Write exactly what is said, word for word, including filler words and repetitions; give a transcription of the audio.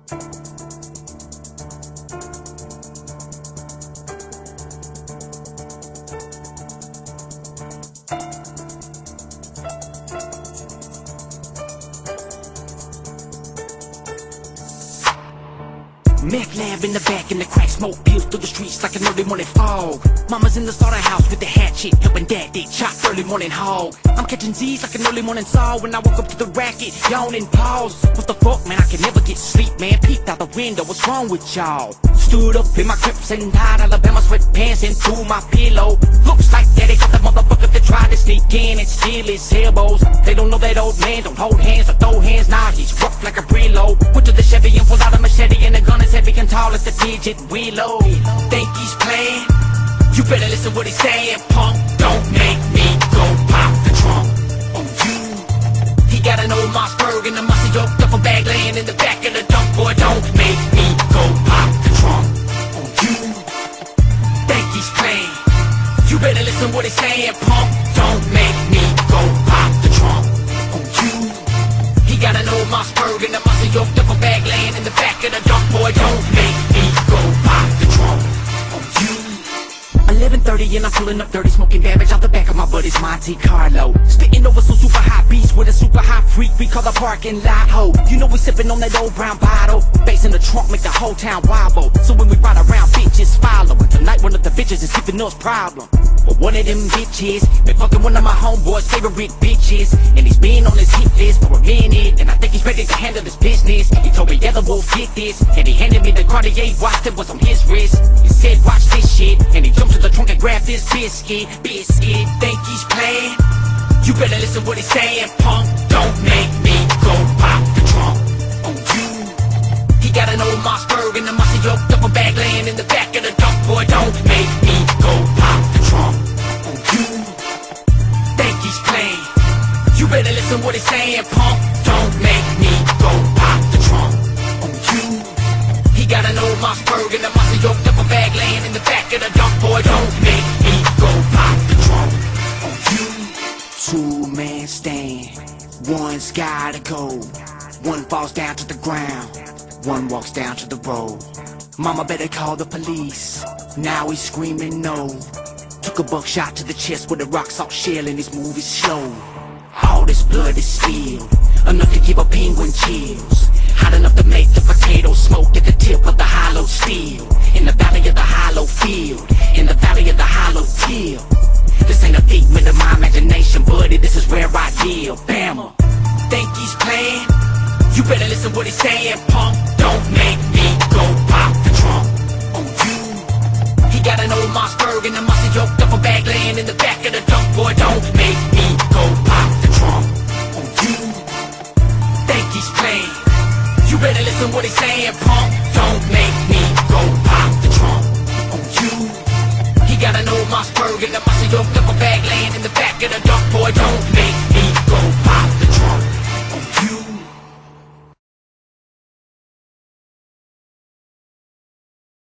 Meth lab in the back and the crack smoke peels through the streets like an early morning fog. Mama's in the slaughterhouse with the hatchet, helping dad dig chop early morning hog. I'm catching Z's like an early morning saw when I woke up to the racket, yawning pause. What the fuck, man, I can never get sleep, man. Peeked out the window, what's wrong with y'all? Stood up in my Crips and tied Alabama sweatpants into my pillow. Looks like daddy got the motherfucker that tried to sneak in and steal his elbows. They don't know that old man don't hold hands or throw hands, nah, he's rough like a preload. Went to the Chevy and pulled out a machete and a gun is heavy and tall as the digit willow. Think he's playing? You better listen what he's saying, punk. Don't make me go pop the trunk on you. He got an old Mossberg and a mossy dope duffel bag laying in the back of the dump. Boy, don't make me go pop the trunk on you. Think he's playing? You better listen what he's saying, punk. Don't make me go pop the trunk on you. He got an old Mossberg and a mossy dope duffel bag laying in the back of the dump. Boy, don't make me go pop the trunk on you. eleven thirty and I'm pulling up dirty, smoking cabbage out the back of my buddy's Monte Carlo. Spitting over some super hot beats with a super hot freak we call the parking lot ho. You know we sipping on that old brown bottle. Bass in the trunk make the whole town wobble. So when we ride around, bitches follow. And tonight one of the bitches is giving us problem. But one of them bitches been fucking one of my homeboys' favorite bitches, and he's been on his hit list for a minute, and I think he's ready to handle his business. He told me, yeah, the wolf get this, and he handed me the Cartier watch that was on his wrist. He said, watch this shit, and he jumped to the trunk and grabbed this biscuit. Biscuit, think he's playing? You better listen what he's saying, punk. Don't make me go pop the trunk on you. He got an old Mossberg and a mossy dope duffel bag laying in the back of the dump. Boy, don't make me go pop the trunk on you. Think he's playing? You better listen what he's saying, punk. Don't make me go pop the trunk on you. He got an old Mossberg and a mossy dope duffel bag laying in the back of the dump. Boy, don't make me go pop the trunk on you. Two-man stand, one's gotta go. One falls down to the ground, one walks down to the road. Mama better call the police, now he's screaming no. Took a buckshot to the chest with a rock salt shell and his move is slow. All this blood is spilled, enough to give a penguin chills. Hot enough to make the potato smoke at the tip of the hollow steel. In the valley of the hollow field, in the valley of the hollow till. This ain't a figment of my imagination, buddy, this is where I deal. Bama, think he's playing? You better listen what he's saying, punk. Don't make me go pop the trunk on you. He got an old Mossberg and a mossy dope duffel bag laying in the back of the dump. Boy, don't make me go pop the trunk on you. Think he's playing? You better listen what he's saying, punk. Don't make me go pop the trunk on you. He got an old Mossberg and a mossy dope duffel bag laying in the back of the dump. Boy, don't make me go pop